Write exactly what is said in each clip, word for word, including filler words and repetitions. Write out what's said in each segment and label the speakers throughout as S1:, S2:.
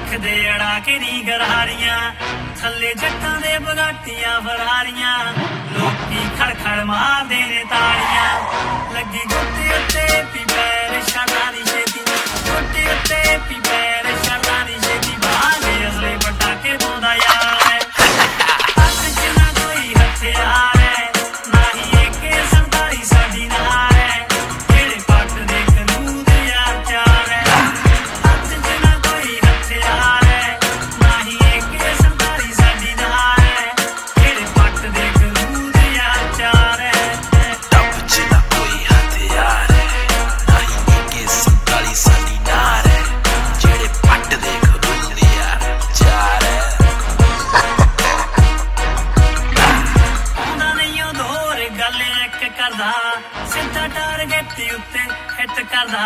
S1: ਰੱਖਦੇ ਅੜਾ ਕੇ ਨੀ ਗਰਾਰੀਆਂ ਥੱਲੇ ਜੱਟਾਂ ਦੇ ਬਗਾਟੀਆਂ ਫਰਾਰੀਆਂ ਲੋਕੀ ਖੜਖੜ ਮਾਰਦੇ ਨੇ ਤਾੜੀਆਂ ਲੱਗੀ ਗੁੱਟੇ ਉੱਤੇ ਪੀ ਪੈਰ ਛਾਲਾਂ ਦੀ ਛੇਤੀ ਗੁੱਟੇ ਉੱਤੇ ਪੀ ਪੈਰ ਛਾਲਾਂ ਦੀ ਛੇਤੀ ਬਾਗੇ ਅਸਲੇ ਪਟਾਕੇ ਪਾਉਂਦਾ ਯਾਰ ਹੈ ਹੱਥ ਚ ਨਾ ਕੋਈ ਹਥਿਆਰ ਹੈ ਨਾ ਹੀ ਏਕੇ ਸੰਤਾਲੀ ਸਾਡੀ ਨਾਰ ਹੈ ਜਿਹੜੇ ਪੱਟ ਦੇ ਕਾਨੂੰਨ ਦੇ ਯਾਰ ਚਾਰ ਹੈ ਹੱਥ ਚ ਨਾ ਕੋਈ ਹਥਿਆਰ ਹੈ ਨਾ ਹੀ ਏਕੇ ਸੰਤਾਲੀ ਸਾਡੀ ਨਾਰ ਹੈ ਜਿਹੜੇ ਪੱਟ ਦੇ ਕਾਨੂੰਨ ਦੇ ਯਾਰ ਚਾਰ ਹੈ
S2: ਟੱਪ ਚ ਨਾ ਕੋਈ ਹਥਿਆਰ ਹੈ ਨਾ ਹੀ ਏਕੇ ਸੰਤਾਲੀ ਸਾਡੀ ਨਾਰ ਹੈ ਜਿਹੜੇ ਪੱਟ ਦੇ ਕਾਨੂੰਨ ਦੇ ਯਾਰ ਚਾਰ ਹੈ
S1: ਆਉਂਦਾ ਨਹੀਂ ਉਹ ਦੌਰ ਗੱਲ ਇੱਕ ਕਰਦਾ ਸਿੱਧਾ ਟਾਰਗੇਟ ਉੱਤੇ ਹਿੱਟ ਕਰਦਾ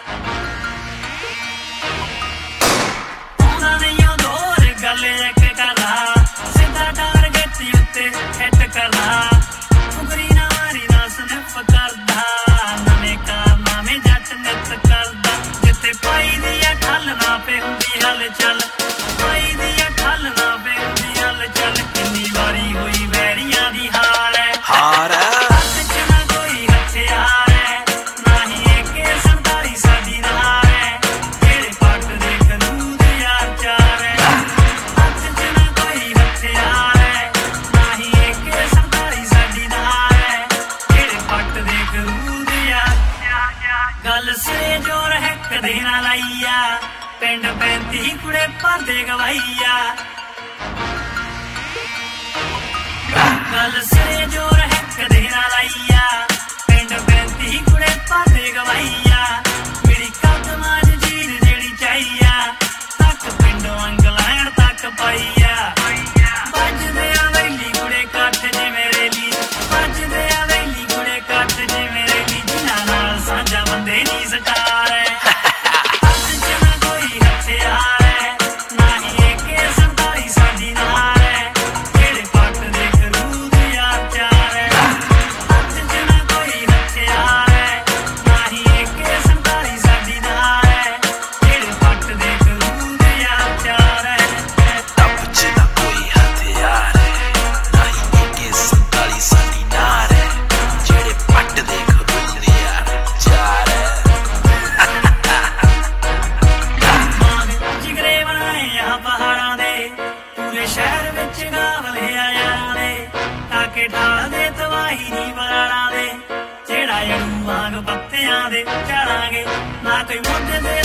S1: ਆਉਂਦਾ ਨਹੀਂ ਉਹ ਦੌਰ ਗੱਲ ਇੱਕ ਕਰਦਾ ਸਿੱਧਾ ਟਾਰਗੇਟ ਉੱਤੇ ਹਿੱਟ ਕਰਦਾ ਫੁਕਰੀ ਨਾਰੀ ਨਾ ਸਨਿਫ ਕਰਦਾ ਨਵੇਂ ਕਾਰਨਾਮੇ ਜੱਟ ਨਿੱਤ ਕਰਦਾ ਜਿੱਥੇ ਪਾਈ ਦੀ ਆ ਠੱਲ ਨਾ ਪੇ ਹੁੰਦੀ ਹਲ ਚੱਲ ਪਾਈ ਦੀ ਆ ਠੱਲ ਨਾ ਪੇ ਹੁੰਦੀ ਹਲ ਚੱਲ ਕਿੰਨੀ ਵਾਰੀ ਹੋਈ ਵੈਰੀਆਂ ਦੀ ਹਾਰ ਹੈ
S2: ਹਾਰ ਹੈ
S1: ਹੱਥ ਚ ਨਾ ਕੋਈ ਹਥਿਆਰ ਹੈ ਨਾ ਹੀ ਏਕੇ ਸੰਤਾਲੀ ਸਾਡੀ ਨਾਰ ਹੈ ਜਿਹੜੇ ਪੱਟ ਦੇ ਕਾਨੂੰਨ ਦੇ ਯਾਰ ਚਾਰ ਹੈ ਹੱਥ ਚ ਨਾ ਕੋਈ ਹਥਿਆਰ ਹੈ ਨਾ ਹੀ ਏਕੇ ਸੰਤਾਲੀ ਸਾਡੀ ਨਾਰ ਹੈ ਜਿਹੜੇ ਪੱਟ ਦੇ ਕਾਨੂੰਨ ਦੇ ਯਾਰ ਗੱਲ ਸਿਰੇ ਜੋਰ ਹੈ ਕਦੇ ਨਾ ਲਾਈਆ ਪਿੰਡ ਪੈਂਤੀ ਕੁੜੇ ਭਰਦੇ ਗਵਾਈਆ ਗੱਲ ਸਿਰੇ ਜੋਰ ਹੈ ਕਦੇ ਨਾ ਲਾਈਆ ਪਿੰਡ ਪੈਂਤੀ ਕੁੜੇ ਭਰਦੇ ਗਵਾਈਆ ਮੇਰੀ ਕਦਮਾਂ ਚ ਜੀਰ ਜਿਹੜੀ ਚਾਹੀਆ ਤੱਕ ਪਿੰਡੋਂ ਅੰਗਲੈਂਡ ਤੱਕ ਪਾਈਆ ਵੱਜਦੇ ਆ ਵੈਲੀ ਕੁੜੇ ਕੱਠ ਜੇ ਮੇਰੇ ਲਈ ਵੱਜਦੇ ਆ ਵੈਲੀ ਕੁੜੇ ਕੱਠ ਜੇ ਮੇਰੇ ਲਈ ਜਿਨ੍ਹਾਂ ਨਾਲ ਸਾਂਝਾ ਬੰਦੇ ਨੀ ਸਟਾਰ ਹੈ ਹੱਥ ਚ ਨਾ ਕੋਈ ਹਥਿਆਰ ਹੈ ਨਾ ਹੀ ਏਕੇ ਸੰਤਾਲੀ ਸਾਡੀ ਨਾਰ ਹੈ ਜਿਹੜੇ ਪੱਟ ਦੇ ਕਾਨੂੰਨ ਦੇ ਯਾਰ ਚਾਰ ਹੈ ਹੱਥ ਚ ਨਾ ਕੋਈ ਹਥਿਆਰ ਹੈ ਨਾ ਹੀ ਏਕੇ ਸੰਤਾਲੀ ਸਾਡੀ ਨਾਰ ਹੈ ਜਿਹੜੇ ਪੱਟ ਦੇ ਕਾਨੂੰਨ ਦੇ ਯਾਰ ਚਾਰ ਹੈ
S2: ਟੱਪ ਚ ਨਾ ਕੋਈ ਹਥਿਆਰ ਹੈ ਨਾ ਹੀ ਏਕੇ ਸੰਤਾਲੀ ਸਾਡੀ ਨਾਰ ਹੈ ਜਿਹੜੇ ਪੱਟ ਦੇ ਕਾਨੂੰਨ ਦੇ ਯਾਰ ਚਾਰ ਹੈ
S1: ਜਿਗਰੇ ਬਣਾਏ ਆ ਪਹਾੜਾਂ ਦੇ ਪੂਰੇ ਸ਼ਹਿਰ ਵਿੱਚ ਗਾਵਲੇ ਆਇਆ ਦੇ ਤਾਕੇ ਠਾਲ ਦੇ ਤਵਾਹੀ ਨੀ ਬਰਾੜਾਂ ਦੇ ਜਿਹੜਾ ਅੜੂ ਵਾਂਗ ਪੱਤਿਆਂ ਦੇ ਝਾੜਾਂਗੇ ਨਾ ਕੋਈ ਮੁੱਢ ਦੇ